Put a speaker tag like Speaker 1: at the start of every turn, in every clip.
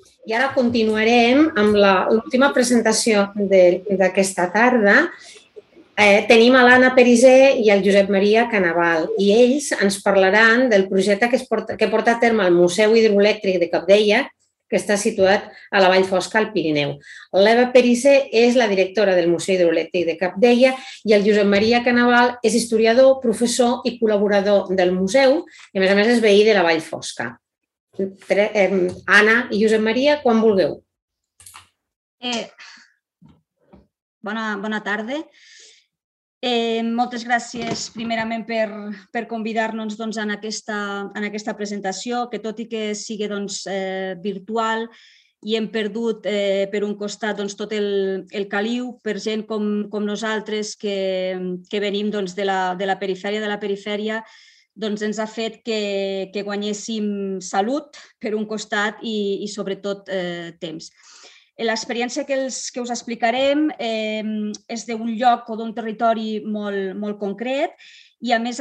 Speaker 1: I ara continuarem amb l'última presentació d'aquesta tarda. Tenim a l'Anna Perisé i el Josep Maria Canaval i ells ens parlaran del projecte que porta a terme el Museu Hidroelèctric de Cabdella, que està situat a la Vall Fosca, al Pirineu. L'Eva Perisé és la directora del Museu Hidroelèctric de Cabdella i el Josep Maria Canaval és historiador, professor i col·laborador del museu i, a més, és veí de la Vall Fosca. Anna i Josep Maria, quan vulgueu.
Speaker 2: Bona tarda. Moltes gràcies, primerament, per convidar-nos en aquesta presentació, que tot i que sigui virtual i hem perdut, per un costat, tot el caliu per gent com nosaltres que venim de la perifèria, ens ha fet que guanyéssim salut, per un costat, i sobretot temps. L'experiència que us explicarem és d'un lloc o d'un territori molt concret i, a més,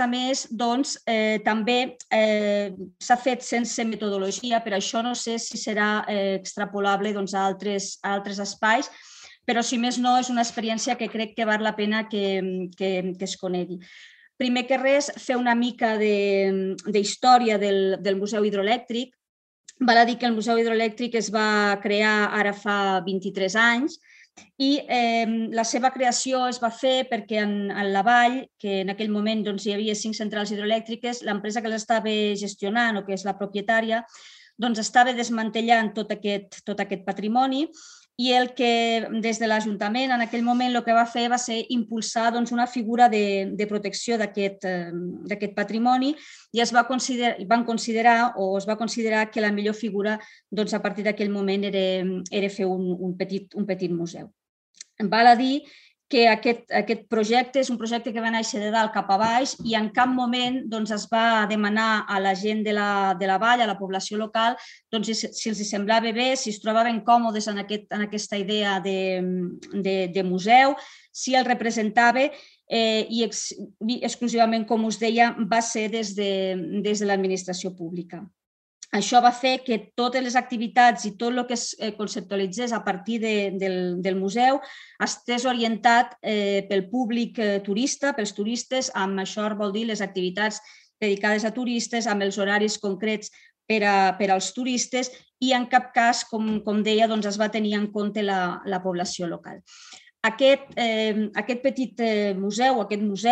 Speaker 2: també s'ha fet sense metodologia, per això no sé si serà extrapolable a altres espais, però, si més no, és una experiència que crec que val la pena que es conegui. Primer que res, fer una mica d'història del Museu Hidroelèctric. Val a dir que el Museu Hidroelèctric es va crear ara fa 23 anys i la seva creació es va fer perquè en la vall, que en aquell moment hi havia 5 centrals hidroelèctriques, l'empresa que les estava gestionant o que és la propietària estava desmantellant tot aquest patrimoni i el que des de l'Ajuntament en aquell moment el que va fer va ser impulsar una figura de protecció d'aquest patrimoni i es va considerar que la millor figura a partir d'aquell moment era fer un petit museu. Val a dir que aquest projecte és un projecte que va néixer de dalt cap a baix i en cap moment es va demanar a la gent de la vall, a la població local, si els semblava bé, si es trobaven còmodes en aquesta idea de museu, si el representava i exclusivament, com us deia, va ser des de l'administració pública. Això va fer que totes les activitats i tot el que es conceptualitzés a partir del museu estés orientat pel públic turista, pels turistes, amb això vol dir les activitats dedicades a turistes, amb els horaris concrets per als turistes i en cap cas, com deia, es va tenir en compte la població local. Aquest petit museu,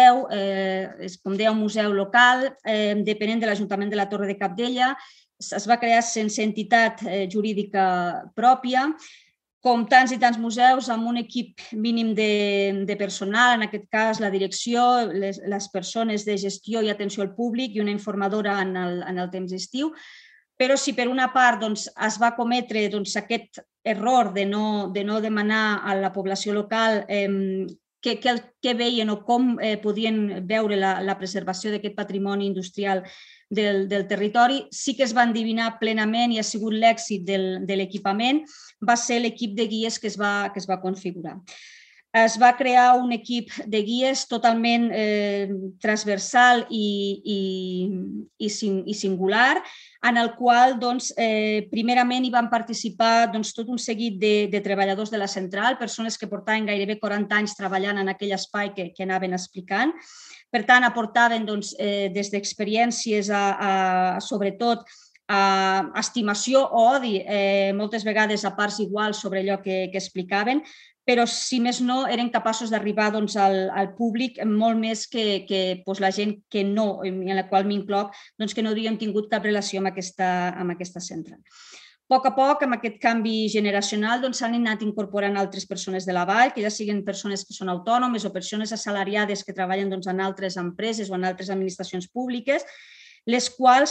Speaker 2: és, com deia, un museu local, depenent de l'Ajuntament de la Torre de Cabdella. Es va crear sense entitat jurídica pròpia, com tants i tants museus, amb un equip mínim de personal, en aquest cas la direcció, les persones de gestió i atenció al públic i una informadora en el temps d'estiu. Però si per una part es va cometre aquest error de no demanar a la població local què veien o com podien veure la preservació d'aquest patrimoni industrial del territori, sí que es va endevinar plenament i ha sigut l'èxit de l'equipament, va ser l'equip de guies que es va configurar. Es va crear un equip de guies totalment transversal i singular, en el qual primerament hi van participar tot un seguit de treballadors de la central, persones que portaven gairebé 40 anys treballant en aquell espai que anaven explicant. Per tant, aportaven des d'experiències sobretot a estimació o odi, moltes vegades a parts iguals sobre allò que explicaven, però, si més no, eren capaços d'arribar al públic molt més que la gent que no, en la qual m'incloc, que no havíem tingut cap relació amb aquesta central. A poc, amb aquest canvi generacional, s'han anat incorporant altres persones de la vall, que ja siguin persones que són autònomes o persones assalariades que treballen en altres empreses o en altres administracions públiques, les quals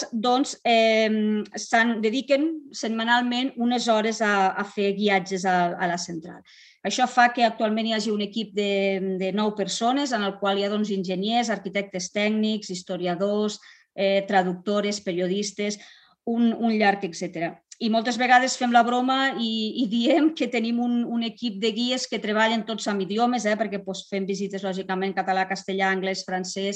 Speaker 2: dediquen setmanalment unes hores a fer guiatges a la central. Això fa que actualment hi hagi un equip de 9 persones, en el qual hi ha enginyers, arquitectes tècnics, historiadors, traductores, periodistes, un llarg, etc. I moltes vegades fem la broma i diem que tenim un equip de guies que treballen tots amb idiomes, perquè fem visites, lògicament, català, castellà, anglès, francès,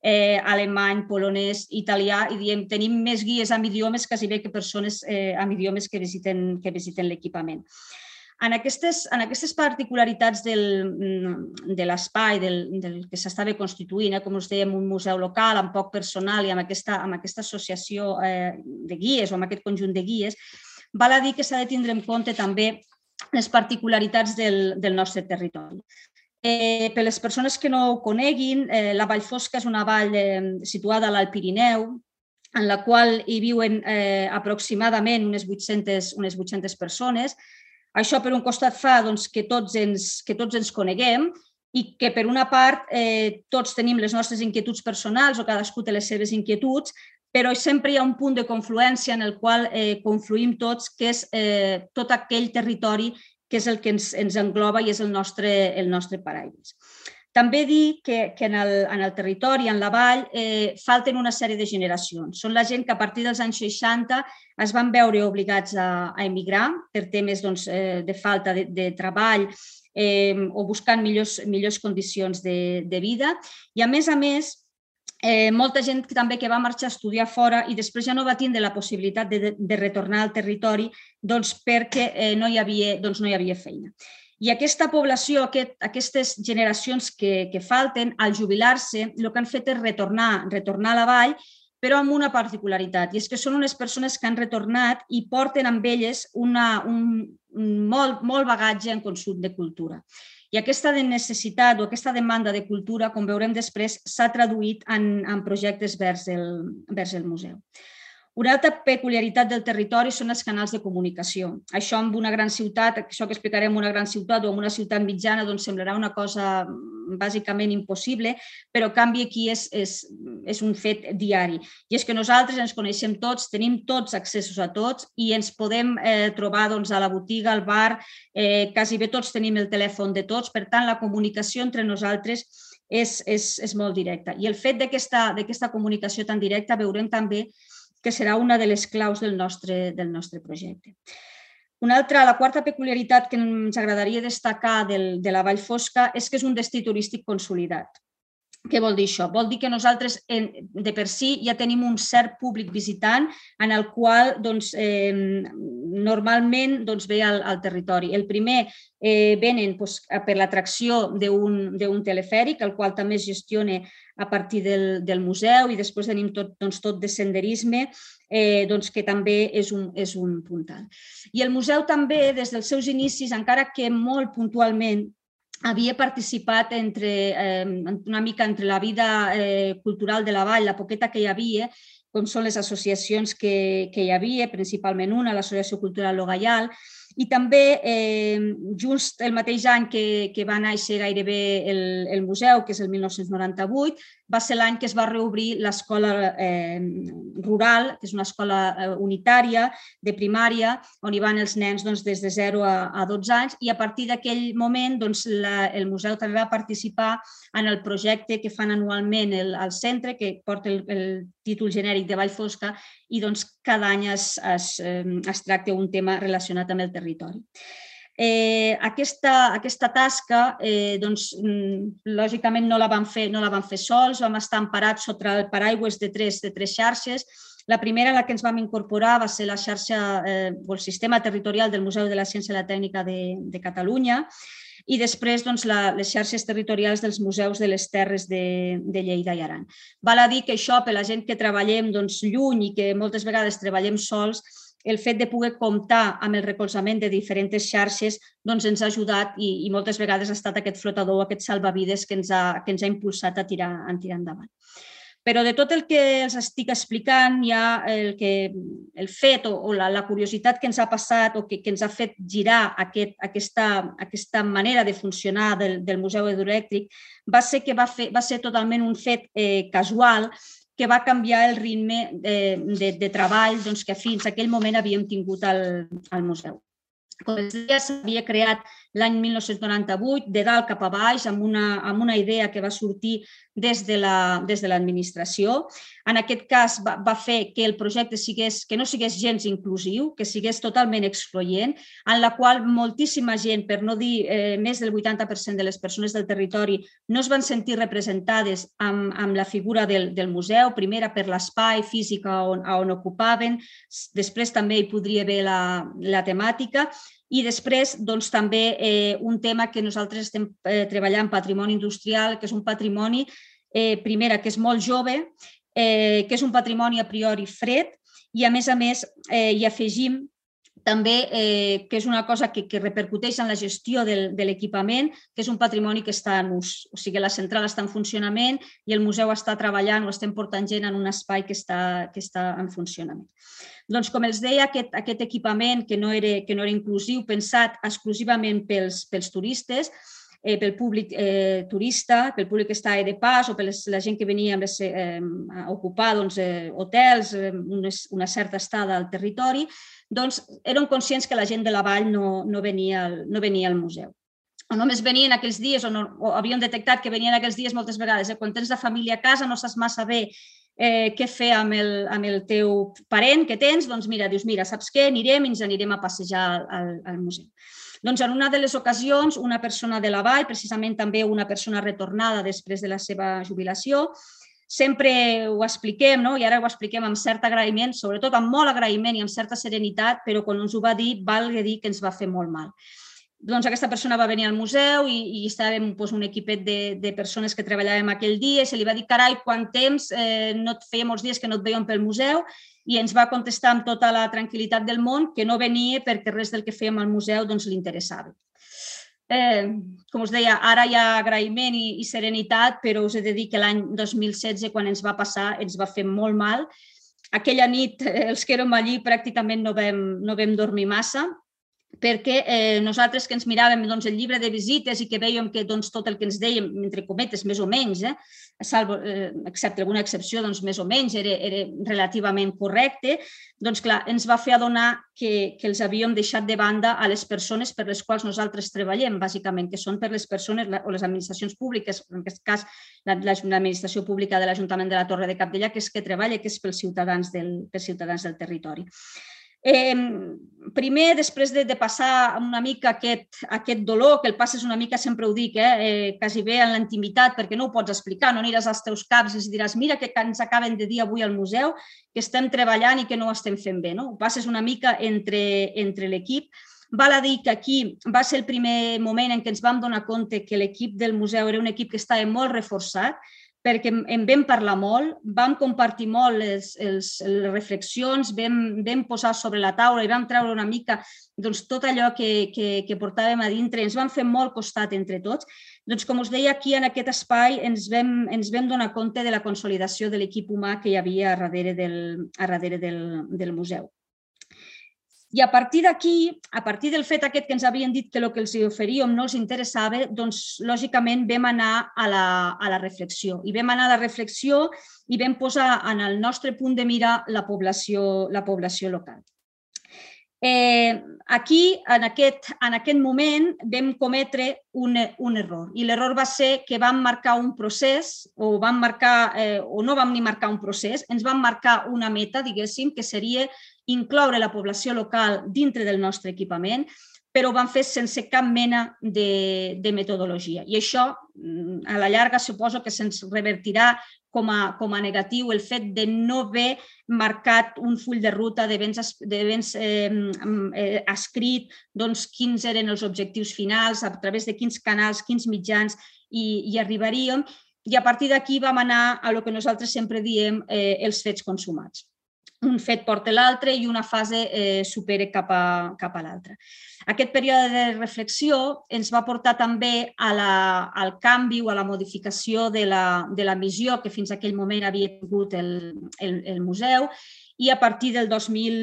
Speaker 2: alemany, polonès, italià, i diem, tenim més guies amb idiomes quasi bé que persones amb idiomes que visiten l'equipament. En aquestes particularitats de l'espai, del que s'estava constituint, com us dèiem, un museu local amb poc personal i amb aquesta associació de guies o amb aquest conjunt de guies, val a dir que s'ha de tindre en compte també les particularitats del nostre territori. Per les persones que no ho coneguin, la Vall Fosca és una vall situada a l'Alt Pirineu, en la qual hi viuen aproximadament unes 800 persones. Això, per un costat, fa que tots ens coneguem i que, per una part, tots tenim les nostres inquietuds personals o cadascú té les seves inquietuds, però sempre hi ha un punt de confluència en el qual confluïm tots, que és tot aquell territori que és el que ens engloba i és el nostre paraigües. També dir que en el territori, en la vall, falten una sèrie de generacions. Són la gent que a partir dels anys 60 es van veure obligats a emigrar per temes de falta de treball o buscant millors condicions de vida. I, a més, molta gent també que va marxar a estudiar fora i després ja no va tindre la possibilitat de retornar al territori perquè no hi havia feina. I aquesta població, aquestes generacions que falten, al jubilar-se, el que han fet és retornar a la vall, però amb una particularitat, i és que són unes persones que han retornat i porten amb elles molt bagatge en consum de cultura. I aquesta necessitat o aquesta demanda de cultura, com veurem després, s'ha traduït en projectes vers el museu. Una altra peculiaritat del territori són els canals de comunicació. Això en una gran ciutat, això que explicarem en una gran ciutat o en una ciutat mitjana, semblarà una cosa bàsicament impossible, però en canvi aquí és un fet diari. I és que nosaltres ens coneixem tots, tenim tots accessos a tots i ens podem trobar a la botiga, al bar, quasi bé tots tenim el telèfon de tots, per tant la comunicació entre nosaltres és molt directa. I el fet d'aquesta comunicació tan directa veurem també que serà una de les claus del nostre projecte. La quarta peculiaritat que ens agradaria destacar de la Vall Fosca és que és un destí turístic consolidat. Què vol dir això? Vol dir que nosaltres de per si ja tenim un cert públic visitant en el qual normalment ve al territori. El primer venen per l'atracció d'un telefèric, el qual també es gestiona a partir del museu, i després tenim tot de senderisme, que també és un puntal. I el museu també, des dels seus inicis, encara que molt puntualment, havia participat una mica entre la vida cultural de la vall, la poqueta que hi havia, com són les associacions que hi havia, principalment una, l'Associació Cultural Lo Gaial, i també just el mateix any que va néixer gairebé el museu, que és el 1998, va ser l'any que es va reobrir l'escola rural, que és una escola unitària de primària, on hi van els nens des de 0 a 12 anys, i a partir d'aquell moment el museu també va participar en el projecte que fan anualment al centre, que porta el títol genèric de Vall Fosca, i cada any es tracta un tema relacionat amb el territori. Aquesta tasca, lògicament, no la vam fer sols, vam estar emparats sota el paraigües de tres xarxes. La primera a la que ens vam incorporar va ser la xarxa o el sistema territorial del Museu de la Ciència i la Tècnica de Catalunya, i després les xarxes territorials dels museus de les terres de Lleida i Aran. Val a dir que això, per la gent que treballem lluny i que moltes vegades treballem sols, el fet de poder comptar amb el recolzament de diferents xarxes ens ha ajudat i moltes vegades ha estat aquest flotador, aquest salvavides que ens ha impulsat a tirar endavant. Però de tot el que els estic explicant, hi ha el fet o la curiositat que ens ha passat o que ens ha fet girar aquesta manera de funcionar del Museu Hidroelèctric va ser totalment un fet casual que va canviar el ritme de treball que fins a aquell moment havíem tingut al museu. Com els deia, s'havia creat l'any 1998, de dalt cap a baix, amb una idea que va sortir des de l'administració. En aquest cas va fer que el projecte que no sigués gens inclusiu, que sigués totalment excloent, en la qual moltíssima gent, per no dir més del 80% de les persones del territori, no es van sentir representades amb la figura del museu, primer per l'espai físic on ocupaven, després també hi podria haver la temàtica, i després també un tema que nosaltres estem treballant, patrimoni industrial, que és un patrimoni, primera, que és molt jove, que és un patrimoni a priori fred, i a més hi afegim també que és una cosa que repercuteix en la gestió de l'equipament, que és un patrimoni que està en ús. O sigui, la central està en funcionament i el museu està treballant o estem portant gent en un espai que està en funcionament. Doncs, com els deia, aquest equipament que no era inclusiu, pensat exclusivament pels turistes, pel públic turista, pel públic que està de pas o per la gent que venia a ocupar hotels, una certa estada al territori, doncs eren conscients que la gent de la vall no venia al museu. O només venien aquells dies, o havien detectat que venien aquells dies moltes vegades. Quan tens la família a casa no saps massa bé què fer amb el teu parent que tens, doncs dius, saps què? Anirem i ens anirem a passejar al museu. Doncs en una de les ocasions, una persona de la vall, precisament també una persona retornada després de la seva jubilació, sempre ho expliquem, no? I ara ho expliquem amb cert agraïment, sobretot amb molt agraïment i amb certa serenitat, però quan ens ho va dir, valga dir que ens va fer molt mal. Doncs aquesta persona va venir al museu i estàvem un equipet de persones que treballàvem aquell dia i se li va dir, carai, quant temps, feia molts dies que no et veiem pel museu, i ens va contestar amb tota la tranquil·litat del món que no venia perquè res del que fèiem al museu li interessava. Com us deia, ara hi ha agraïment i serenitat, però us he de dir que l'any 2016, quan ens va passar, ens va fer molt mal. Aquella nit, els que érem allí, pràcticament no vam dormir massa, perquè nosaltres que ens miràvem el llibre de visites i que vèiem que tot el que ens dèiem, entre cometes, més o menys, excepte alguna excepció, més o menys, era relativament correcte, doncs clar, ens va fer adonar que els havíem deixat de banda a les persones per les quals nosaltres treballem, bàsicament, que són per les persones o les administracions públiques, en aquest cas l'administració pública de l'Ajuntament de la Torre de Cabdella, que és que treballa, que és pels ciutadans del territori. Primer, després de passar una mica aquest dolor, que el passes una mica, sempre ho dic, quasi bé en la intimitat, perquè no ho pots explicar, no aniràs als teus caps i els diràs, mira que ens acaben de dir avui al museu que estem treballant i que no ho estem fent bé. Ho passes una mica entre l'equip. Val a dir que aquí va ser el primer moment en què ens vam donar compte que l'equip del museu era un equip que estava molt reforçat, perquè en vam parlar molt, vam compartir molt les reflexions, vam posar sobre la taula i vam treure una mica tot allò que portàvem a dintre, ens vam fer molt costat entre tots. Doncs, com us deia, aquí en aquest espai ens vam donar compte de la consolidació de l'equip humà que hi havia a darrere del museu. I a partir d'aquí, a partir del fet aquest que ens havien dit que el que els oferíem no els interessava, doncs, lògicament, vam anar a la reflexió. I vam anar a la reflexió i vam posar en el nostre punt de mira la població local. Aquí, en aquest moment, vam cometre un error. I l'error va ser que vam marcar un procés, o no vam ni marcar un procés, ens vam marcar una meta, diguéssim, que seria incloure la població local dintre del nostre equipament, però ho vam fer sense cap mena de metodologia. I això, a la llarga, suposo que se'ns revertirà com a negatiu el fet de no haver marcat un full de ruta, d'haver escrit quins eren els objectius finals, a través de quins canals, quins mitjans hi arribaríem, i a partir d'aquí vam anar a el que nosaltres sempre diem els fets consumats. Un fet porta l'altre i una fase supera cap a l'altra. Aquest període de reflexió ens va portar també al canvi o a la modificació de la missió que fins a aquell moment havia tingut el museu, i a partir del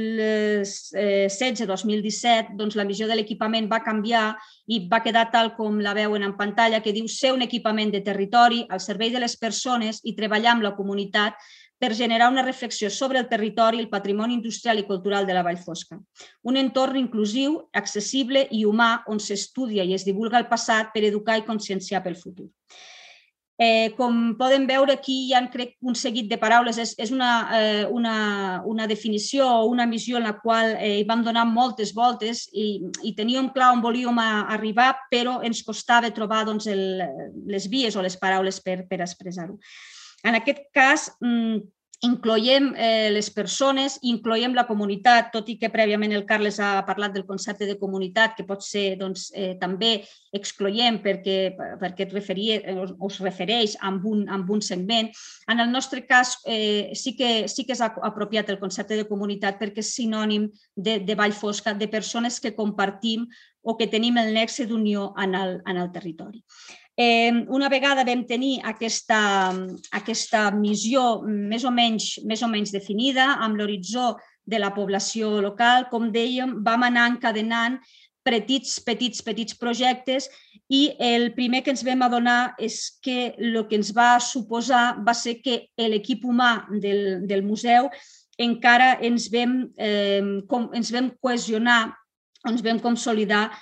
Speaker 2: 2016-2017 la missió de l'equipament va canviar i va quedar tal com la veuen en pantalla, que diu ser un equipament de territori al servei de les persones i treballar amb la comunitat per generar una reflexió sobre el territori, el patrimoni industrial i cultural de la Vall Fosca. Un entorn inclusiu, accessible i humà on s'estudia i es divulga el passat per educar i conscienciar pel futur. Com poden veure, aquí hi ha, crec, un seguit de paraules. És una definició o una missió en la qual hi vam donar moltes voltes i teníem clar on volíem arribar, però ens costava trobar les vies o les paraules per expressar-ho. En aquest cas, incloiem les persones, incloiem la comunitat, tot i que prèviament el Carles ha parlat del concepte de comunitat, que pot ser també excloent perquè us refereix a un segment. En el nostre cas sí que és apropiat el concepte de comunitat perquè és sinònim de Vall Fosca, de persones que compartim o que tenim el nexe d'unió en el territori. Una vegada vam tenir aquesta missió més o menys definida, amb l'horitzó de la població local, com dèiem, vam anar encadenant petits projectes i el primer que ens vam adonar és que el que ens va suposar va ser que l'equip humà del museu encara ens vam cohesionar, ens vam consolidar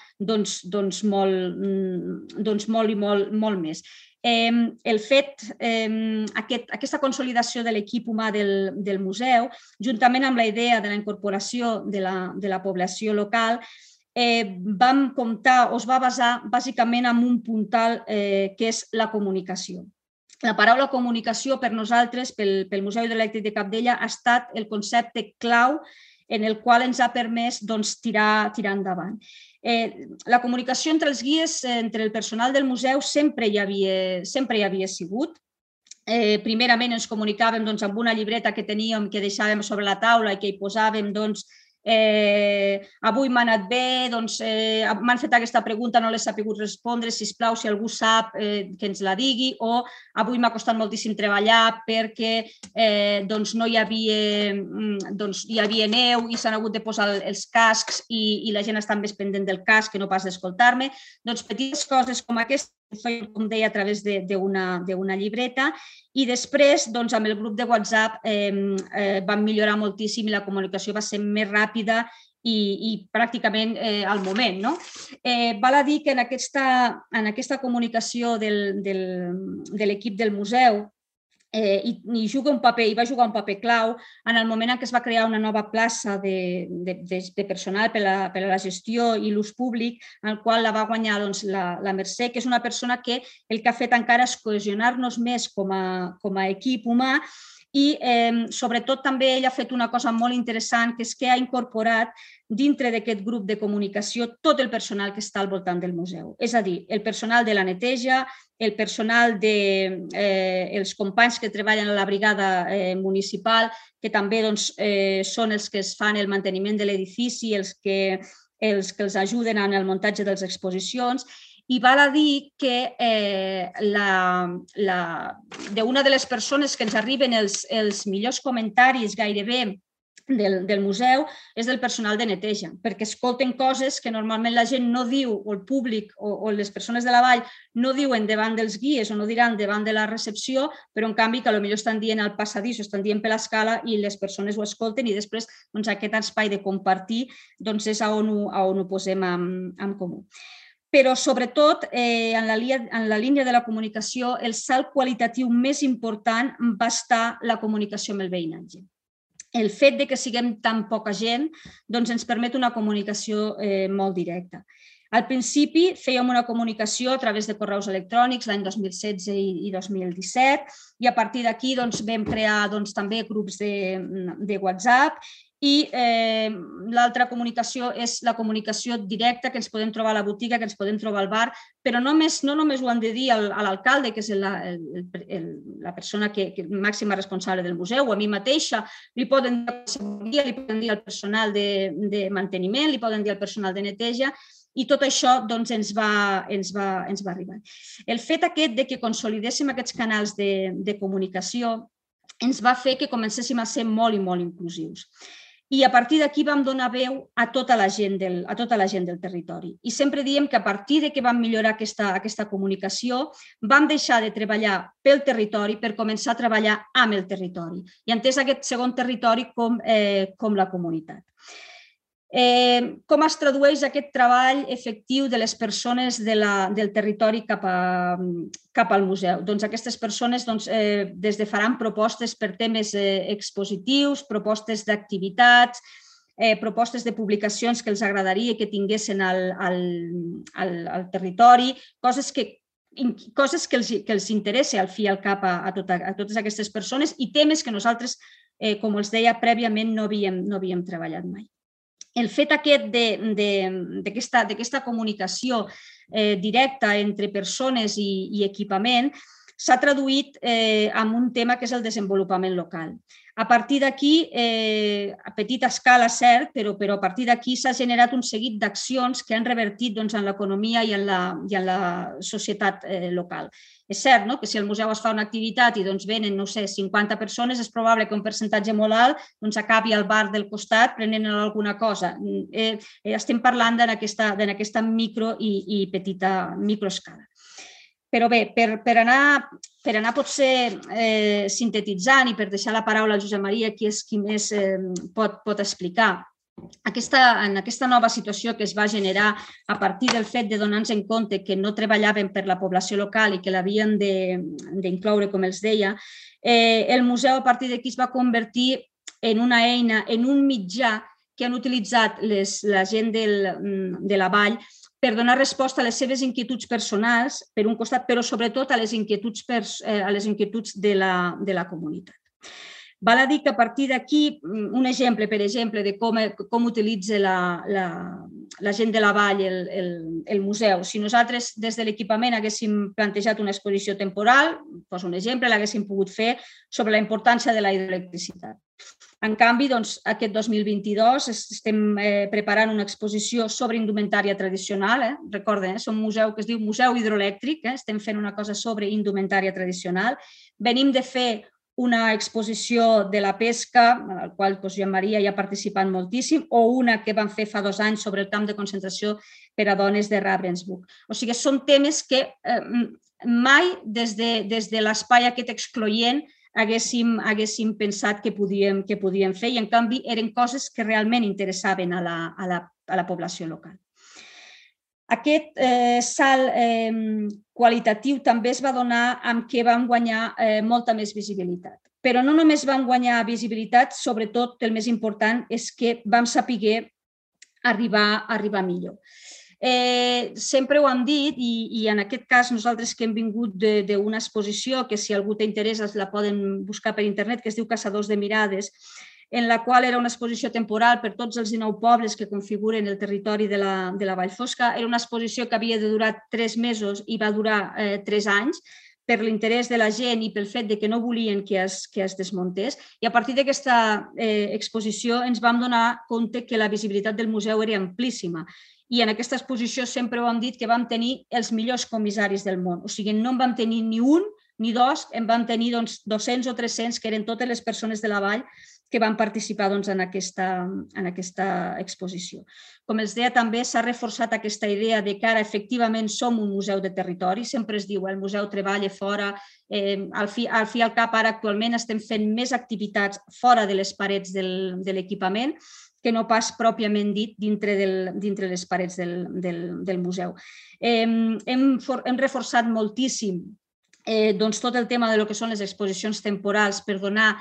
Speaker 2: molt i molt més. El fet, aquesta consolidació de l'equip humà del museu, juntament amb la idea de la incorporació de la població local, vam comptar o es va basar bàsicament en un puntal que és la comunicació. La paraula comunicació per nosaltres, pel Museu Hidroelèctric de Cabdella, ha estat el concepte clau en el qual ens ha permès tirar endavant. La comunicació entre els guies, entre el personal del museu, sempre hi havia sigut. Primerament ens comunicàvem amb una llibreta que teníem, que deixàvem sobre la taula i que hi posàvem avui m'ha anat bé, m'han fet aquesta pregunta, no l'he sabut respondre, sisplau, si algú sap que ens la digui, o avui m'ha costat moltíssim treballar perquè no hi havia neu i s'han hagut de posar els cascs i la gent està més pendent del casc que no pas d'escoltar-me. Petites coses com aquestes, com deia, a través d'una llibreta, i després amb el grup de WhatsApp vam millorar moltíssim i la comunicació va ser més ràpida i pràcticament al moment. Val a dir que en aquesta comunicació de l'equip del museu hi va jugar un paper clau en el moment en què es va crear una nova plaça de personal per a la gestió i l'ús públic, en el qual la va guanyar la Mercè, que és una persona que el que ha fet encara és cohesionar-nos més com a equip humà i sobretot també ell ha fet una cosa molt interessant, que és que ha incorporat dintre d'aquest grup de comunicació tot el personal que està al voltant del museu. És a dir, el personal de la neteja, el personal dels companys que treballen a la brigada municipal, que també són els que es fan el manteniment de l'edifici, els que els ajuden en el muntatge de les exposicions. I val a dir que d'una de les persones que ens arriben els millors comentaris gairebé del museu és del personal de neteja, perquè escolten coses que normalment la gent no diu, o el públic o les persones de la vall no diuen davant dels guies o no diran davant de la recepció, però en canvi que potser estan dient al passadís o estan dient per l'escala i les persones ho escolten i després aquest espai de compartir és on ho posem en comú. Però sobretot en la línia de la comunicació el salt qualitatiu més important va estar la comunicació amb el veïnatge. El fet que siguem tan poca gent ens permet una comunicació molt directa. Al principi fèiem una comunicació a través de correus electrònics l'any 2016 i 2017 i a partir d'aquí vam crear també grups de WhatsApp i l'altra comunicació és la comunicació directa que ens podem trobar a la botiga, que ens podem trobar al bar, però no només ho han de dir a l'alcalde, que és la persona màxima responsable del museu, o a mi mateixa, li poden dir al personal de manteniment, li poden dir al personal de neteja, i tot això ens va arribar. El fet aquest que consolidéssim aquests canals de comunicació ens va fer que comencéssim a ser molt i molt inclusius. i a partir d'aquí vam donar veu a tota la gent del territori. I sempre diem que a partir de que vam millorar aquesta comunicació, vam deixar de treballar pel territori per començar a treballar amb el territori i entès aquest segon territori com la comunitat. Com es tradueix aquest treball efectiu de les persones del territori cap al museu? Doncs aquestes persones des de faran propostes per temes expositius, propostes d'activitats, propostes de publicacions que els agradaria que tinguessin al territori, coses que els interessa al fi i al cap a totes aquestes persones i temes que nosaltres, com els deia prèviament, no havíem treballat mai. El fet aquest d'aquesta comunicació directa entre persones i equipament s'ha traduït en un tema que és el desenvolupament local. A partir d'aquí, a petita escala, cert, però a partir d'aquí s'ha generat un seguit d'accions que han revertit en l'economia i en la societat local. És cert que si al museu es fa una activitat i venen, no sé, 50 persones, és probable que un percentatge molt alt acabi al bar del costat prenent alguna cosa. Estem parlant d'aquesta micro i petita microescala. Però bé, per anar potser sintetitzant i per deixar la paraula al Josep Maria, qui és qui més pot explicar, en aquesta nova situació que es va generar a partir del fet de donar-nos en compte que no treballaven per la població local i que l'havien d'incloure, com els deia, el museu a partir d'aquí es va convertir en una eina, en un mitjà que han utilitzat la gent de la vall per donar resposta a les seves inquietuds personals, per un costat, però sobretot a les inquietuds de la comunitat. Val a dir que a partir d'aquí, un exemple, per exemple, de com utilitza la gent de la vall el museu. Si nosaltres des de l'equipament haguéssim plantejat una exposició temporal, poso un exemple, l'haguéssim pogut fer sobre la importància de la hidroelectricitat. En canvi, aquest 2022 estem preparant una exposició sobre indumentària tradicional. Recorden, som un museu que es diu Museu Hidroelèctric, estem fent una cosa sobre indumentària tradicional. Venim de fer una exposició de la pesca, en la qual Josep Maria hi ha participat moltíssim, o una que vam fer fa 2 anys sobre el camp de concentració per a dones de Ravensbrück. O sigui, són temes que mai des de l'espai aquest excloent haguéssim pensat que podíem fer i, en canvi, eren coses que realment interessaven a la població local. Aquest salt qualitatiu també es va donar amb què vam guanyar molta més visibilitat. Però no només vam guanyar visibilitat, sobretot el més important és que vam saber arribar millor. Sempre ho hem dit i en aquest cas nosaltres que hem vingut d'una exposició que si algú t'interessa la poden buscar per internet, que es diu Caçadors de Mirades, en la qual era una exposició temporal per tots els 19 pobles que configuren el territori de la Vall Fosca. Era una exposició que havia de durar 3 mesos i va durar 3 anys per l'interès de la gent i pel fet que no volien que es desmuntés. I a partir d'aquesta exposició ens vam donar compte que la visibilitat del museu era amplíssima. I en aquesta exposició sempre ho hem dit que vam tenir els millors comissaris del món. O sigui, no en vam tenir ni un ni 2, en vam tenir 200 o 300, que eren totes les persones de la vall que van participar en aquesta exposició. Com els deia, també s'ha reforçat aquesta idea de que ara efectivament som un museu de territori. Sempre es diu el museu treballa fora. Al fi i al cap, ara actualment estem fent més activitats fora de les parets de l'equipament que no pas pròpiament dit dintre les parets del museu. Hem reforçat moltíssim tot el tema de lo que són les exposicions temporals per donar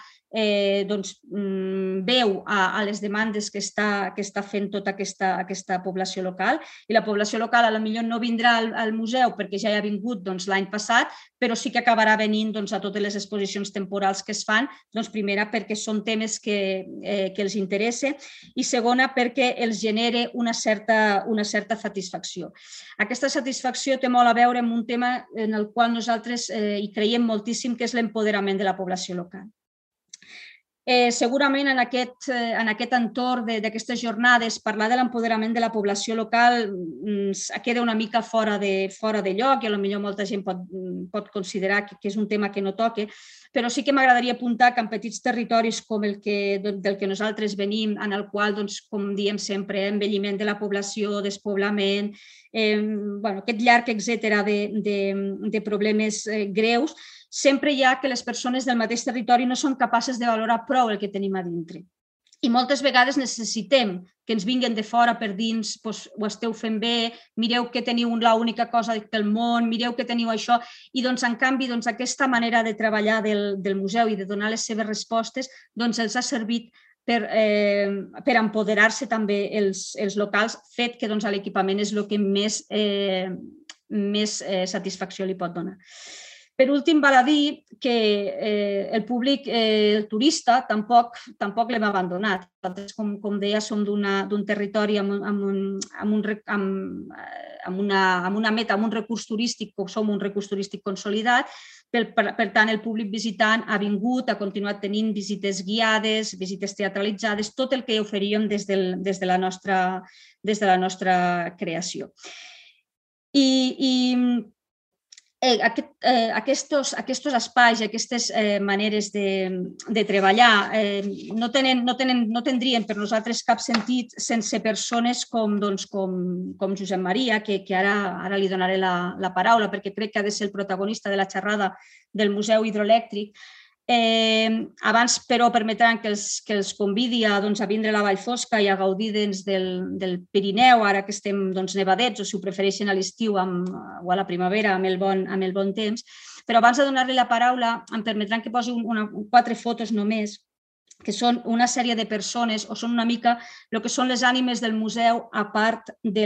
Speaker 2: veu a les demandes que està fent tota aquesta població local. I la població local potser no vindrà al museu perquè ja hi ha vingut l'any passat, però sí que acabarà venint a totes les exposicions temporals que es fan, primera perquè són temes que els interessa i segona perquè els genera una certa satisfacció. Aquesta satisfacció té molt a veure amb un tema en el qual nosaltres hi creiem moltíssim, que és l'empoderament de la població local. Segurament en aquest entorn d'aquestes jornades parlar de l'empoderament de la població local queda una mica fora de lloc i potser molta gent pot considerar que és un tema que no toca, però sí que m'agradaria apuntar que en petits territoris com del que nosaltres venim, en el qual, com diem sempre, envelliment de la població, despoblament, aquest llarg etcètera de problemes greus, sempre hi ha que les persones del mateix territori no són capaces de valorar prou el que tenim a dintre. I moltes vegades necessitem que ens vinguin de fora per dins, ho esteu fent bé, mireu que teniu l'única cosa del món, mireu que teniu això, i en canvi aquesta manera de treballar del museu i de donar les seves respostes els ha servit per empoderar-se també els locals, fet que l'equipament és el que més satisfacció li pot donar. Per últim, val a dir que el públic turista tampoc l'hem abandonat. Nosaltres, com deia, som d'un territori amb una meta, amb un recurs turístic, som un recurs turístic consolidat. Per tant, el públic visitant ha vingut, ha continuat tenint visites guiades, visites teatralitzades, tot el que oferíem des de la nostra creació. Aquests espais i aquestes maneres de treballar no tindrien per nosaltres cap sentit sense persones com Josep Maria, que ara li donaré la paraula perquè crec que ha de ser el protagonista de la xerrada del Museu Hidroelèctric. Abans, però, permetran que els convidi a vindre a la Vall Fosca i a gaudir del Pirineu, ara que estem nevadets, o si ho prefereixen a l'estiu o a la primavera amb el bon temps. Però abans de donar-li la paraula, em permetran que posi 4 fotos només, que són una sèrie de persones o són una mica el que són les ànimes del museu a part de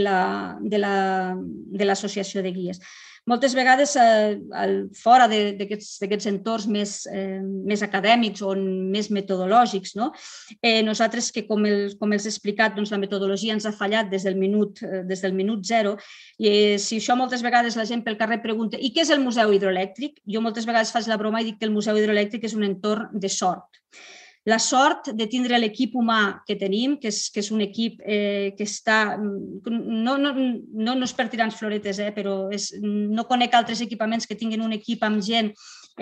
Speaker 2: l'associació de guies. Moltes vegades, fora d'aquests entorns més acadèmics o més metodològics, nosaltres, que com els he explicat, la metodologia ens ha fallat des del minut zero, i si això moltes vegades la gent pel carrer pregunta «I què és el Museu Hidroelèctric?», jo moltes vegades faig la broma i dic que el Museu Hidroelèctric és un entorn de sort. La sort de tindre l'equip humà que tenim, que és un equip que està... No és per tirar-nos floretes, però no conec altres equipaments que tinguin un equip amb gent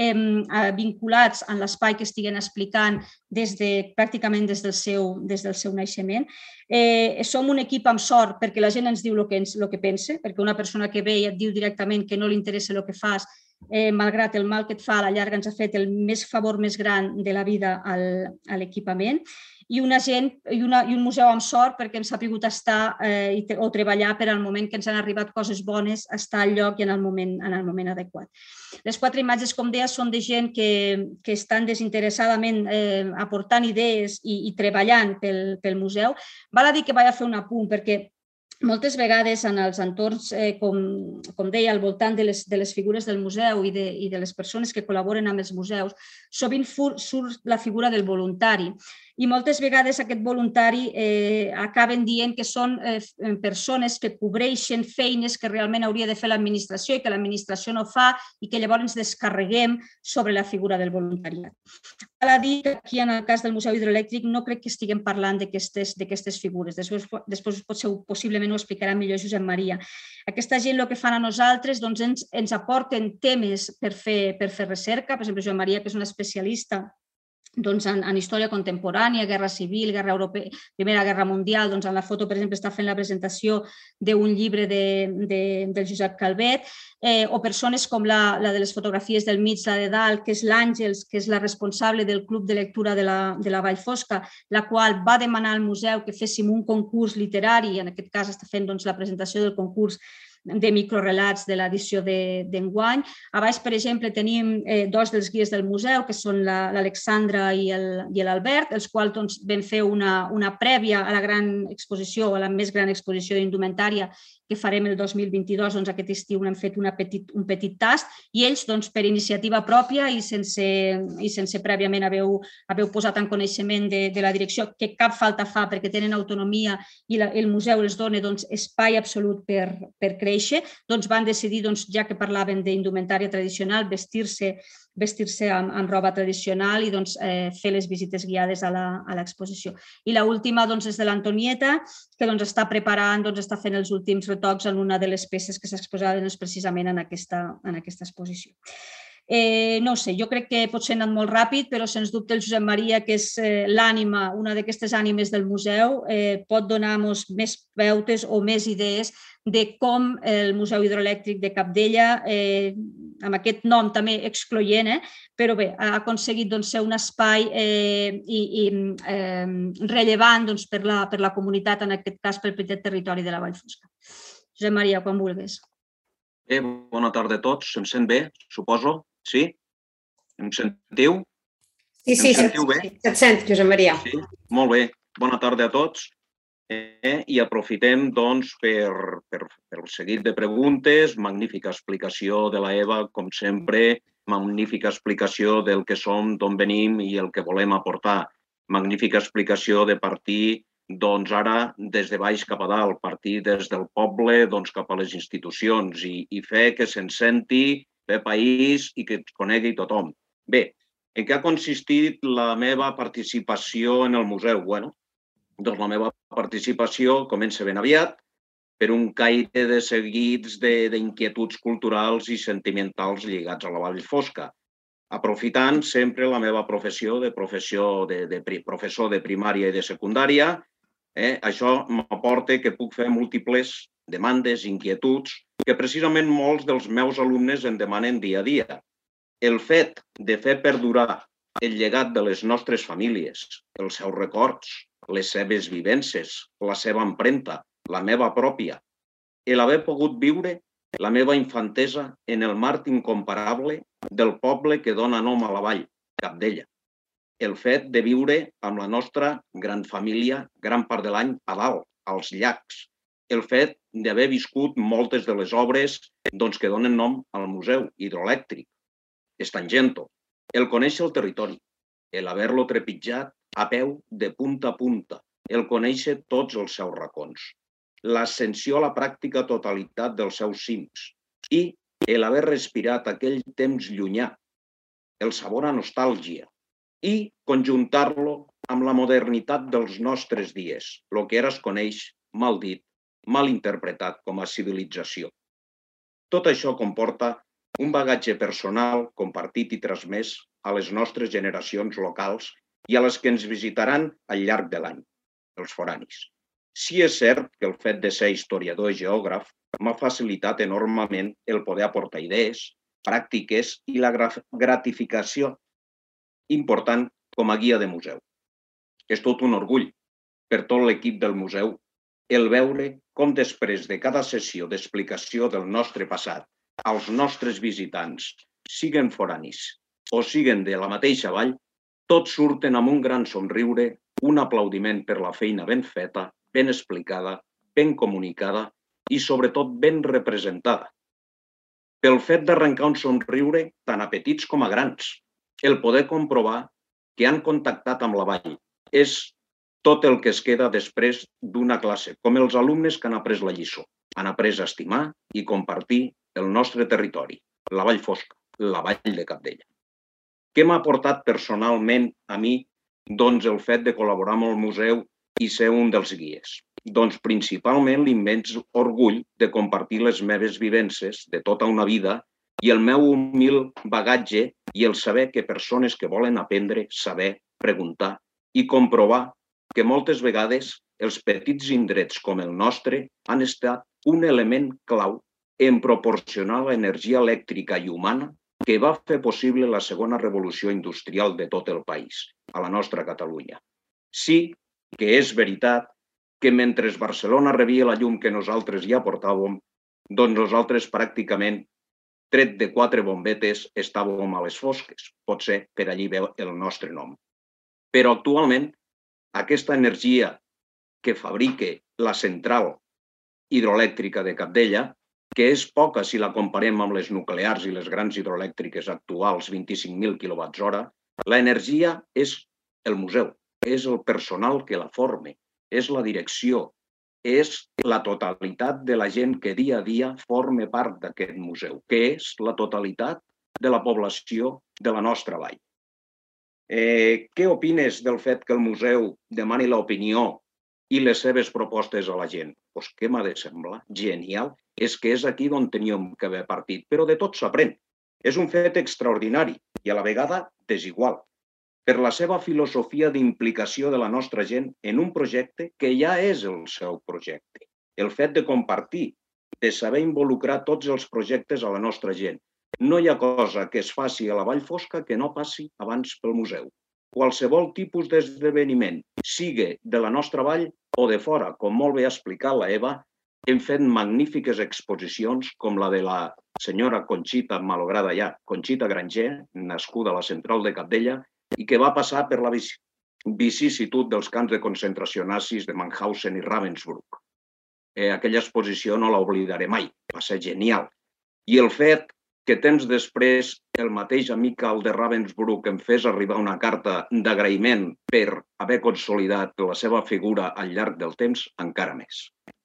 Speaker 2: vinculats en l'espai que estiguen explicant pràcticament des del seu naixement. Som un equip amb sort perquè la gent ens diu el que pensa, perquè una persona que ve i et diu directament que no li interessa el que fas, malgrat el mal que et fa, a la llarga ens ha fet el favor més gran de la vida a l'equipament, i un museu amb sort perquè hem sabut estar o treballar per al moment que ens han arribat coses bones, estar al lloc i en el moment adequat. Les 4 imatges, com deia, són de gent que estan desinteressadament aportant idees i treballant pel museu. Val a dir que vaig a fer un apunt perquè moltes vegades en els entorns, com deia, al voltant de les figures del museu i de les persones que col·laboren amb els museus, sovint surt la figura del voluntari. I moltes vegades aquest voluntari acaben dient que són persones que cobreixen feines que realment hauria de fer l'administració i que l'administració no fa i que llavors ens descarreguem sobre la figura del voluntariat. Cal dir que aquí, en el cas del Museu Hidroelèctric, no crec que estiguem parlant d'aquestes figures. Després possiblement ho explicarà millor Josep Maria. Aquesta gent el que fan a nosaltres ens aporten temes per fer recerca. Per exemple, Josep Maria, que és un especialista en història contemporània, guerra civil, guerra europea, Primera Guerra Mundial, en la foto, per exemple, està fent la presentació d'un llibre del Josep Calvet, o persones com la de les fotografies del mig, la de dalt, que és l'Àngels, que és la responsable del Club de Lectura de la Vall Fosca, la qual va demanar al museu que féssim un concurs literari, en aquest cas està fent la presentació del concurs de microrelats de l'edició d'enguany. A baix, per exemple, tenim 2 dels guies del museu, que són l'Alexandra i l'Albert, els quals vam fer una prèvia a la gran exposició, a la més gran exposició d'indumentària que farem el 2022, aquest estiu n'hem fet un petit tast, i ells, per iniciativa pròpia i sense prèviament haver posat en coneixement de la direcció, que cap falta fa perquè tenen autonomia i el museu els dona espai absolut per crear créixer, doncs van decidir, ja que parlaven d'indumentària tradicional, vestir-se amb roba tradicional i fer les visites guiades a l'exposició. I l'última és de l'Antonieta, que està preparant, està fent els últims retocs en una de les peces que s'exposaven precisament en aquesta exposició. No ho sé, jo crec que potser he anat molt ràpid, però sens dubte el Josep Maria, que és l'ànima, una d'aquestes ànimes del museu, pot donar-nos més pautes o més idees de com el Museu Hidroelèctric de Cabdella, amb aquest nom també excloent, però bé, ha aconseguit ser un espai rellevant per la comunitat, en aquest cas pel petit territori de la Vall Fosca. Josep Maria, quan vulguis.
Speaker 3: Bé, bona tarda a tots. Em sent bé, suposo? Sí? Em sentiu?
Speaker 1: Sí, et sent, Josep Maria.
Speaker 3: Sí, molt bé. Bona tarda a tots. I aprofitem, per el seguit de preguntes. Magnífica explicació de la Eva, com sempre. Magnífica explicació del que som, d'on venim i el que volem aportar. Magnífica explicació de partir ara des de baix cap a dalt, partir des del poble cap a les institucions i fer que se'n senti, fer país i que ens conegui tothom. Bé, en què ha consistit la meva participació en el museu? Bé, doncs la meva participació comença ben aviat per un caire de seguits d'inquietuds culturals i sentimentals lligats a la Vall Fosca, aprofitant sempre la meva professió de professor de primària i de secundària. Això m'aporta que puc fer múltiples demandes, inquietuds, que precisament molts dels meus alumnes em demanen dia a dia. El fet de fer perdurar el llegat de les nostres famílies, els seus records, les seves vivències, la seva empremta, la meva pròpia, l'haver pogut viure la meva infantesa en el mar incomparable del poble que dona nom a la vall, Cabdella. El fet de viure amb la nostra gran família gran part de l'any a dalt, als llacs. El fet d'haver viscut moltes de les obres que donen nom al Museu Hidroelèctric, Stangento. El conèixer el territori, l'haver-lo trepitjat a peu de punta a punta, el conèixer tots els seus racons, l'ascensió a la pràctica totalitat dels seus cims i l'haver respirat aquell temps llunyà, el sabor a nostàlgia, i conjuntar-lo amb la modernitat dels nostres dies, el que ara es coneix, mal dit, mal interpretat com a civilització. Tot això comporta un bagatge personal compartit i transmès a les nostres generacions locals i a les que ens visitaran al llarg de l'any, els foranis. Sí és cert que el fet de ser historiador i geògraf m'ha facilitat enormement el poder aportar idees, pràctiques i la gratificació important com a guia de museu. És tot un orgull per tot l'equip del museu el veure com després de cada sessió d'explicació del nostre passat als nostres visitants, siguen foranis o siguen de la mateixa vall, tots surten amb un gran somriure, un aplaudiment per la feina ben feta, ben explicada, ben comunicada i sobretot ben representada. Pel fet d'arrencar un somriure tant a petits com a grans, el poder comprovar que han contactat amb la vall és tot el que es queda després d'una classe, com els alumnes que han après la lliçó. Han après a estimar i compartir el nostre territori, la Vall Fosca, la Vall de Cabdella. Què m'ha aportat personalment a mi el fet de col·laborar amb el museu i ser un dels guies? Doncs principalment l'immens orgull de compartir les meves vivències de tota una vida i el meu humil bagatge i el saber que persones que volen aprendre, saber, preguntar i comprovar que moltes vegades els petits indrets com el nostre han estat un element clau en proporcionar l'energia elèctrica i humana que va fer possible la segona revolució industrial de tot el país, a la nostra Catalunya. Sí que és veritat que mentre Barcelona rebia la llum que nosaltres hi aportàvem, doncs nosaltres pràcticament, tret de 4 bombetes, estàvem a les fosques. Potser per allí veu el nostre nom. Però actualment, aquesta energia que fabrica la central hidroelèctrica de Cabdella, que és poca si la comparem amb les nuclears i les grans hidroelèctriques actuals, 25.000 kWh, l'energia és el museu, és el personal que la forma, és la direcció, és la totalitat de la gent que dia a dia forma part d'aquest museu, que és la totalitat de la població de la nostra vall. Què opines del fet que el museu demani l'opinió i les seves propostes a la gent? Doncs què m'ha de semblar? Genial. És que és aquí on teníem que haver partit, però de tot s'aprèn. És un fet extraordinari i a la vegada desigual, per la seva filosofia d'implicació de la nostra gent en un projecte que ja és el seu projecte. El fet de compartir, de saber involucrar tots els projectes a la nostra gent. No hi ha cosa que es faci a la Vall Fosca que no passi abans pel museu. Qualsevol tipus d'esdeveniment, sigui de la nostra vall o de fora, com molt bé ha explicat la Eva, hem fet magnífiques exposicions com la de la senyora Conxita, malograda ja, Conxita Granger, nascuda a la central de Capdella, i que va passar per la vicisitud dels camps de concentració nazis de Mauthausen i Ravensbrück. Aquella exposició no l'oblidaré mai, va ser genial. I el fet que temps després el mateix amic de Ravensbrück em fes arribar una carta d'agraïment per haver consolidat la seva figura al llarg del temps, encara més.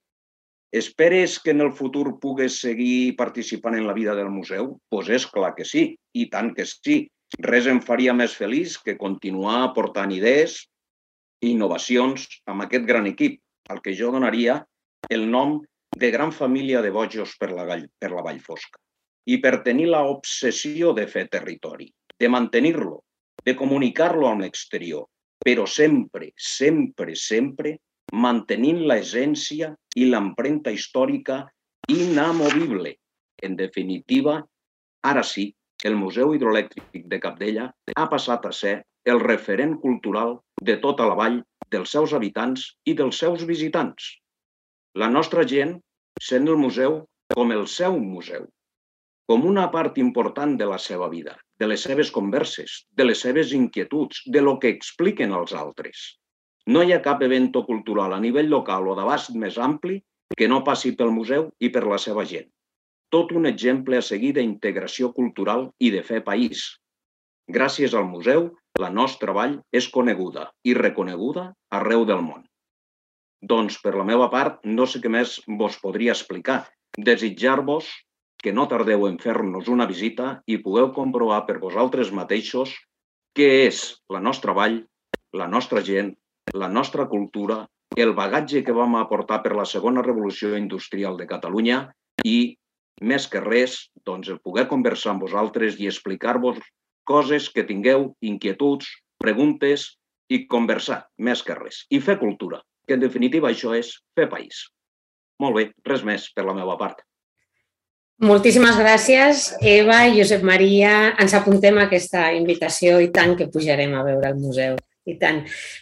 Speaker 3: Esperes que en el futur pugues seguir participant en la vida del museu? Doncs és clar que sí, i tant que sí. Res em faria més feliç que continuar aportant idees i innovacions amb aquest gran equip, al que jo donaria el nom de gran família de bojos per la Vall Fosca. I per tenir l'obsessió de fer territori, de mantenir-lo, de comunicar-lo a l'exterior, però sempre, sempre, sempre mantenint l'essència i l'empremta històrica inamovible. En definitiva, ara sí, el Museu Hidroelèctric de Capdella ha passat a ser el referent cultural de tota la vall, dels seus habitants i dels seus visitants. La nostra gent sent el museu com el seu museu, com una part important de la seva vida, de les seves converses, de les seves inquietuds, de lo que expliquen als altres. No hi ha cap evento cultural a nivell local o d'abast més ampli que no passi pel museu i per la seva gent. Tot un exemple a seguir d'integració cultural i de fer país. Gràcies al museu, la nostra vall és coneguda i reconeguda arreu del món. Doncs, per la meva part, no sé què més vos podria explicar. Desitjar-vos que no tardeu en fer-nos una visita i pugueu comprovar per vosaltres mateixos què és la nostra vall, la nostra gent, la nostra cultura, el bagatge que vam aportar per la segona revolució industrial de Catalunya i, més que res, doncs el poder conversar amb vosaltres i explicar-vos coses que tingueu, inquietuds, preguntes i conversar, més que res. I fer cultura, que en definitiva això és fer país. Molt bé, res més per la meva part.
Speaker 1: Moltíssimes gràcies, Eva i Josep Maria. Ens apuntem a aquesta invitació i tant que pujarem a veure el museu. I tant.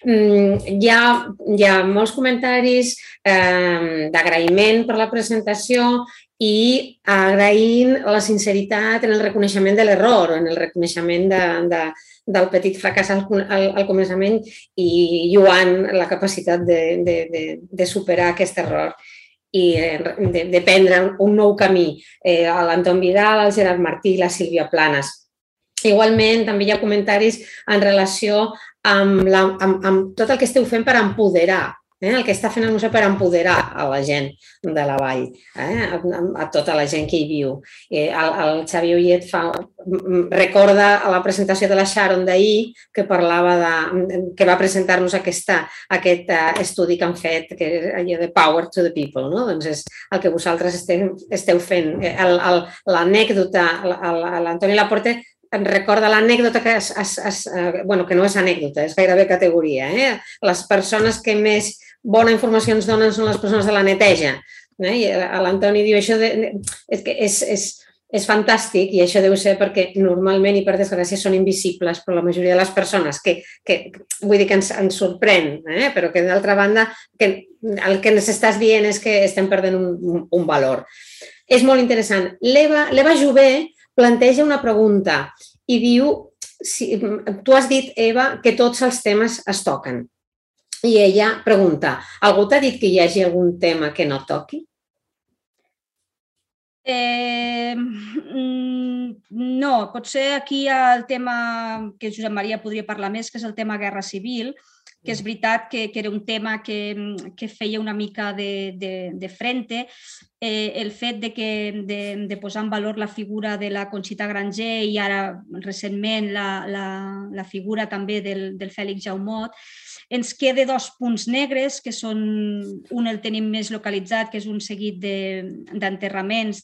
Speaker 1: Hi ha molts comentaris d'agraïment per la presentació i agraint la sinceritat en el reconeixement de l'error, en el reconeixement del petit fracàs al començament i lloant la capacitat de superar aquest error i de prendre un nou camí. L'Anton Vidal, el Gerard Martí i la Sílvia Planes. Igualment, també hi ha comentaris en relació amb tot el que esteu fent per empoderar, el que està fent el museu per empoderar a la gent de la vall, a tota la gent que hi viu. El Xavier Ullet recorda a la presentació de la Sharon d'ahir que parlava que va presentar-nos aquest estudi que han fet, que és allò de Power to the People, doncs és el que vosaltres esteu fent. L'anècdota, l'Antoni Laporte em recorda l'anècdota que no és anècdota, és gairebé categoria. Les persones que més bona informació ens donen són les persones de la neteja. I l'Antoni diu això és fantàstic i això deu ser perquè normalment i per desgràcia són invisibles per la majoria de les persones, que vull dir que ens sorprèn, però que d'altra banda el que ens estàs dient és que estem perdent un valor. És molt interessant. L'Eva Jové planteja una pregunta i diu, tu has dit, Eva, que tots els temes es toquen. I ella pregunta, algú t'ha dit que hi hagi algun tema que no toqui?
Speaker 2: No, potser aquí hi ha el tema que Josep Maria podria parlar més, que és el tema guerra civil, és veritat que era un tema que feia una mica de frente. El fet de posar en valor la figura de la Conxita Granger i ara recentment la figura també del Fèlix Jaumot, ens queda dos punts negres, que són, un el tenim més localitzat, que és un seguit d'enterraments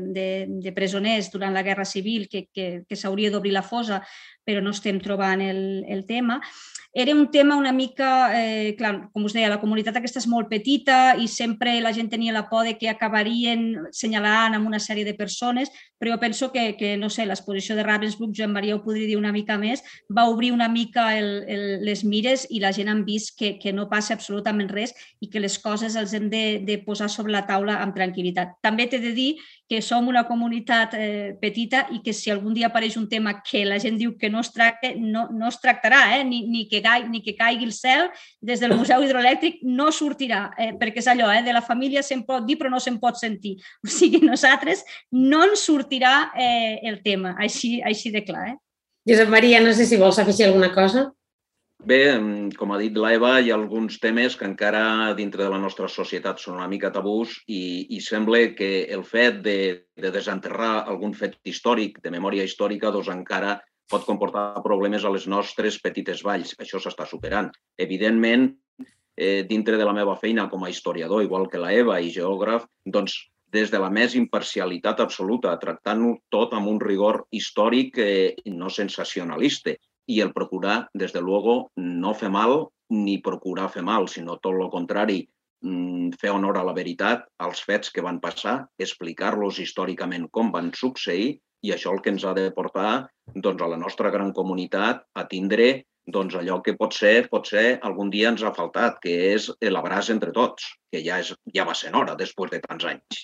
Speaker 2: de presoners durant la Guerra Civil, que s'hauria d'obrir la fossa, però no estem trobant el tema. Era un tema una mica, clar, com us deia, la comunitat aquesta és molt petita i sempre la gent tenia la por de que acabarien senyalant amb una sèrie de persones, però jo penso que no sé, l'exposició de Ravensbrück, Joan Maria ho podria dir una mica més, va obrir una mica les mires i la gent han vist que no passa absolutament res i que les coses els hem de posar sobre la taula amb tranquil·litat. També t'he de dir que som una comunitat petita i que si algun dia apareix un tema que la gent diu que no es tracta, no es tractarà, ni que caigui el cel, des del Museu Hidroelèctric no sortirà, perquè és allò, de la família se'n pot dir però no se'n pot sentir. O sigui, nosaltres no ens sortirà el tema, així de clar.
Speaker 1: Josep Maria, no sé si vols afegir alguna cosa.
Speaker 3: Bé, com ha dit l'Eva, hi ha alguns temes que encara dintre de la nostra societat són una mica tabús i sembla que el fet de desenterrar algun fet històric, de memòria històrica, doncs encara pot comportar problemes a les nostres petites valls. Això s'està superant. Evidentment, dintre de la meva feina com a historiador, igual que l'Eva i geògraf, doncs des de la més imparcialitat absoluta, tractant-ho tot amb un rigor històric no sensacionalista. I el procurar, des de luego, no fer mal ni procurar fer mal, sinó tot el contrari, fer honor a la veritat, als fets que van passar, explicar-los històricament com van succeir i això el que ens ha de portar a la nostra gran comunitat a tindre allò que potser algun dia ens ha faltat, que és l'abraç entre tots, que ja va sent hora després de tants anys.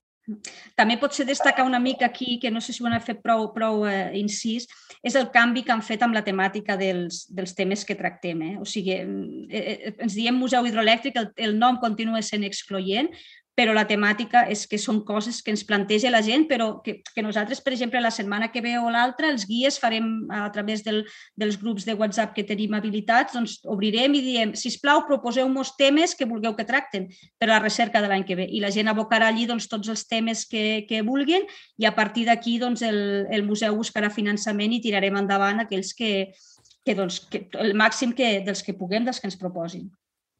Speaker 2: També potser destacar una mica aquí, que no sé si ho han fet prou incís, és el canvi que han fet amb la temàtica dels temes que tractem. O sigui, ens diem Museu Hidroelèctric, el nom continua sent excloent, però la temàtica és que són coses que ens planteja la gent, però que nosaltres, per exemple, la setmana que ve o l'altra, els guies farem a través dels grups de WhatsApp que tenim habilitats, doncs obrirem i diem, sisplau, proposeu-nos temes que vulgueu que tracten per a la recerca de l'any que ve. I la gent abocarà allí tots els temes que vulguin i a partir d'aquí el museu buscarà finançament i tirarem endavant aquells el màxim dels que puguem, dels que ens proposin.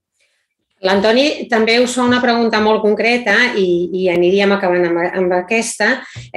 Speaker 1: L'Antoni també us fa una pregunta molt concreta i aniríem acabant amb aquesta.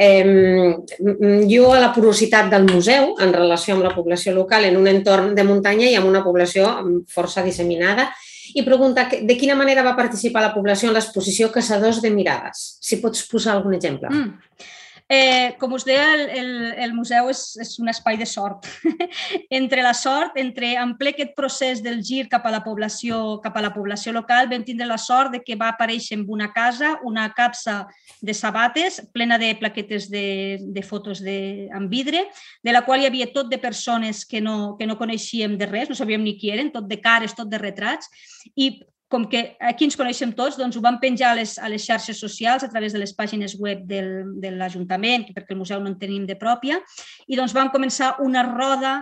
Speaker 1: Jo, a la porositat del museu, en relació amb la població local, en un entorn de muntanya i amb una població força disseminada, i pregunta de quina manera va participar la població en l'exposició Caçadors de Mirades. Si pots posar algun exemple.
Speaker 2: Com us deia, el museu és un espai de sort. Entre la sort, en ple aquest procés del gir cap a la població local, vam tindre la sort que va aparèixer en una casa una capsa de sabates plena de plaquetes de fotos amb vidre, de la qual hi havia tot de persones que no coneixíem de res, no sabíem ni qui eren, tot de cares, tot de retrats, i com que aquí ens coneixem tots, doncs ho vam penjar a les xarxes socials a través de les pàgines web de l'Ajuntament, perquè el museu no en tenim de pròpia, i doncs vam començar una roda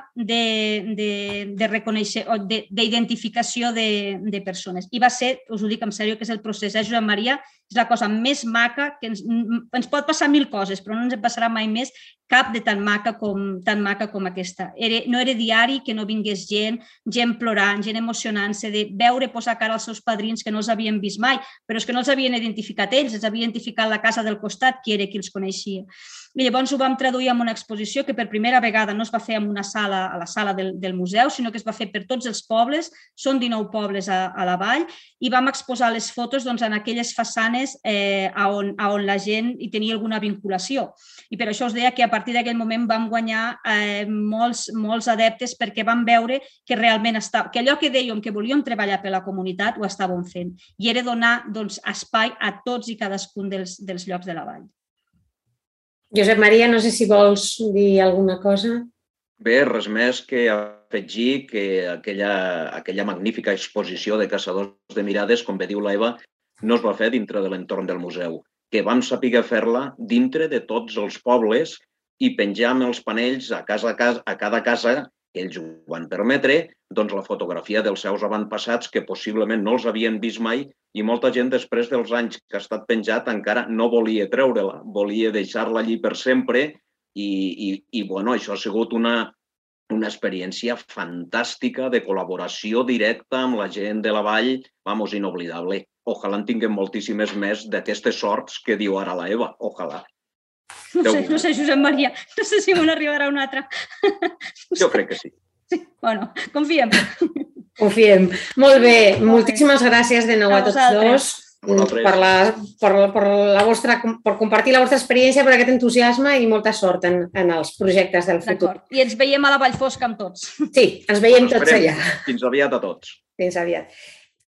Speaker 2: d'identificació de persones. I va ser, us ho dic en sèrio, que és el procés, Josep Maria, és la cosa més maca, que ens pot passar 1000 coses, però no ens en passarà mai més cap de tan maca com aquesta. No era diari que no vingués gent plorant, gent emocionant-se, de veure posar cara als seus padrins que no els havien vist mai, però és que no els havien identificat ells, els havia identificat la casa del costat, qui era qui els coneixia. I llavors ho vam traduir en una exposició que per primera vegada no es va fer en una sala, a la sala del museu, sinó que es va fer per tots els pobles, són 19 pobles a la vall, i vam exposar les fotos en aquelles façanes on la gent hi tenia alguna vinculació. I per això us deia que a partir d'aquell moment vam guanyar molts adeptes perquè vam veure que realment que allò que dèiem que volíem treballar per la comunitat ho estàvem fent. I era donar espai a tots i cadascun dels llocs de la vall.
Speaker 1: Josep Maria, no sé si vols dir alguna cosa.
Speaker 3: Bé, res més que afegir que aquella magnífica exposició de Caçadors de Mirades, com bé diu l'Eva, no es va fer dintre de l'entorn del museu, que vam saber fer-la dintre de tots els pobles i penjar amb els panells a cada casa ells ho van permetre, doncs la fotografia dels seus avantpassats que possiblement no els havien vist mai i molta gent després dels anys que ha estat penjat encara no volia treure-la, volia deixar-la allí per sempre i bueno, això ha sigut una experiència fantàstica de col·laboració directa amb la gent de la vall, vamos, inoblidable. Ojalà en tinguem moltíssimes més d'aquestes sorts que diu ara la Eva, ojalà.
Speaker 2: No sé, Josep Maria, no sé si me n'arribarà una altra.
Speaker 3: Jo crec que sí.
Speaker 2: Sí, bueno, confiem.
Speaker 1: Confiem. Molt bé, moltíssimes gràcies de nou a tots dos per compartir la vostra experiència, per aquest entusiasme i molta sort en els projectes del futur.
Speaker 2: D'acord, i ens veiem a la Vall Fosca amb tots.
Speaker 1: Sí, ens veiem tots allà.
Speaker 3: Fins aviat a tots.
Speaker 1: Fins aviat.